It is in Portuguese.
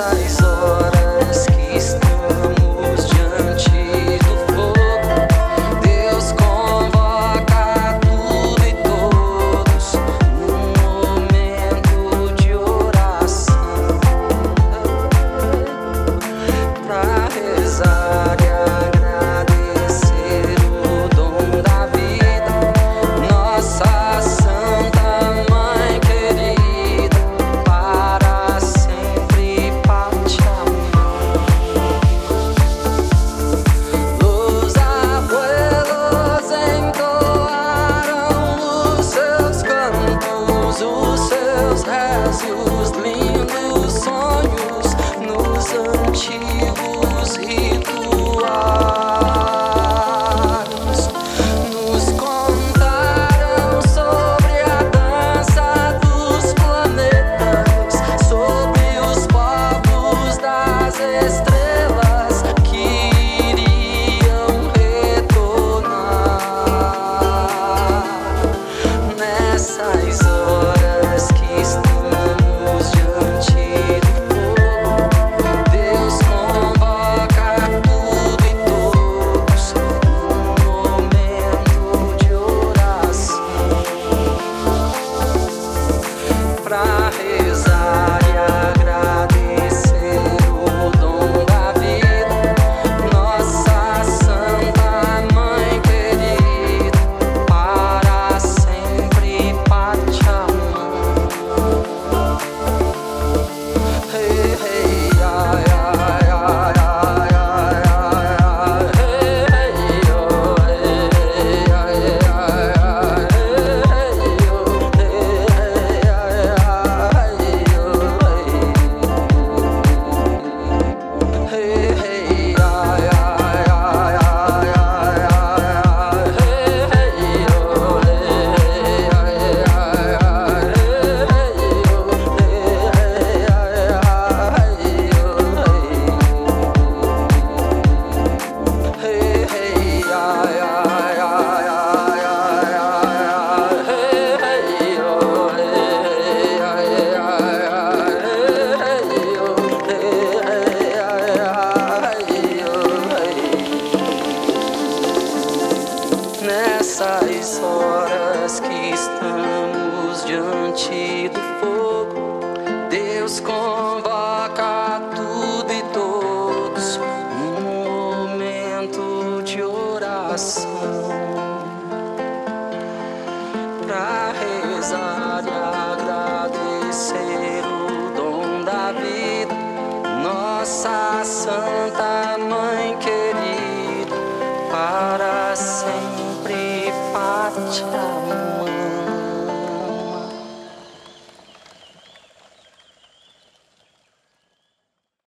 Nessas horas que estamos diante do fogo, Deus convoca tudo e todos num momento de oração, pra rezar e agradecer o dom da vida, nossa Santa Mãe querida, para sempre Pati amar. Los abuelos entoaram os seus cantos, os seus rezos, lindos sonhos nos antigos rituais. Nos contaram sobre a dança dos planetas, sobre os povos das estrelas que iriam retornar. Nessas horas que estamos diante do fogo, Deus convoca tudo e todos num momento de oração, pra rezar e agradecer o dom da vida, nossa Santa Mãe querida, para sempre Pati amar. Hey, hey, ai, ai, ai, ai, ai, ai, hey, hey, oh, hey, ai, ai, ai, hey, oh, hey, ai, ai, oh, hey, hey, ai, ai, ai, ai, ai, hey, oh, hey, ai, ai, ai, hey, oh, hey, nessas horas que estamos diante do fogo, Deus convoca tudo e todos num momento de oração, pra rezar e agradecer o dom da vida, nossa Santa Mãe querida, para sempre Pati amar.